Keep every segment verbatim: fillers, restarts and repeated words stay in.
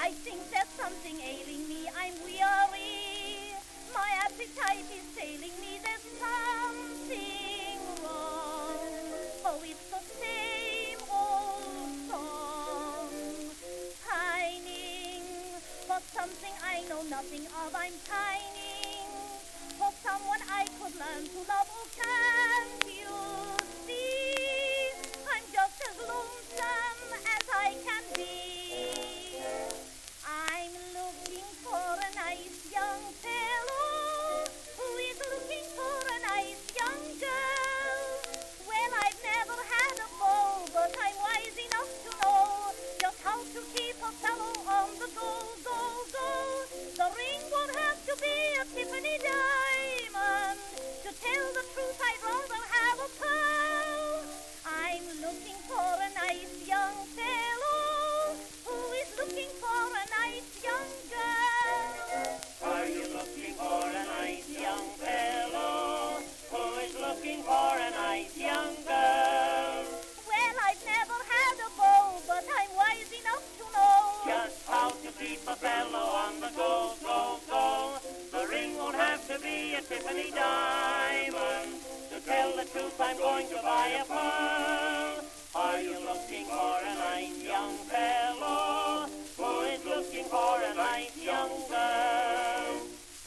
I think there's something ailing me, I'm weary. My appetite is failing me, there's something wrong. Oh, it's the same old song. Pining for something I know nothing of, I'm pining for someone I could learn to love. Oh, can't you see? I'm just as lonesome as I can be. I'm looking for a nice young fellow who is looking for a nice young girl. Well, I've never had a beau, but I'm wise enough to know just how to keep a fellow on the go, go, go. The ring won't have to be a Tiffany diamond. To tell the truth, I'd rather have a pearl. I'm looking for a nice young fellow who is looking for a nice young girl. Are you looking for a nice young fellow who is looking for a nice young girl? Well, I've never had a beau, but I'm wise enough to know Just how to keep a fellow on the go, go, go. The ring won't have to be a Tiffany diamond. To tell the truth, I'm going to buy a pearl. Are you looking for a nice young fellow who is looking for a nice young girl?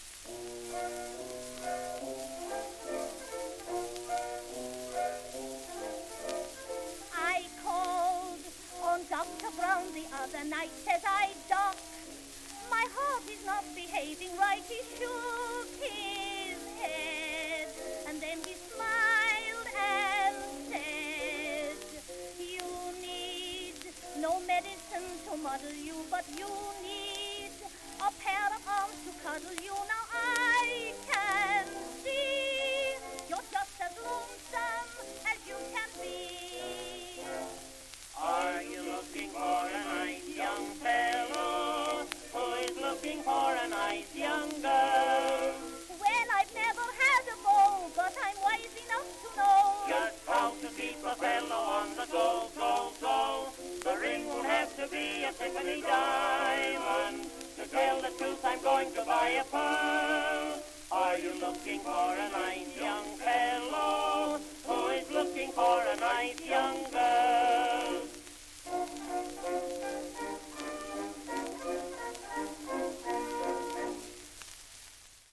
I called on Doctor Brown the other night, says I, Doc, my heart is not behaving right. He shook his head, and then he smiled and said, you need no medicine to muddle you, but you need a pair of arms to cuddle you. Now I can see you're just as lonesome as you can be. Are you looking for a nice young fellow who is looking for a nice young girl? Well, I've never had a beau, but I'm wise enough to know Just how to keep a fellow on the go, go, go. The ring won't have to be a Tiffany diamond. To tell the truth, I'm going to buy a pearl. Are you looking for a nice young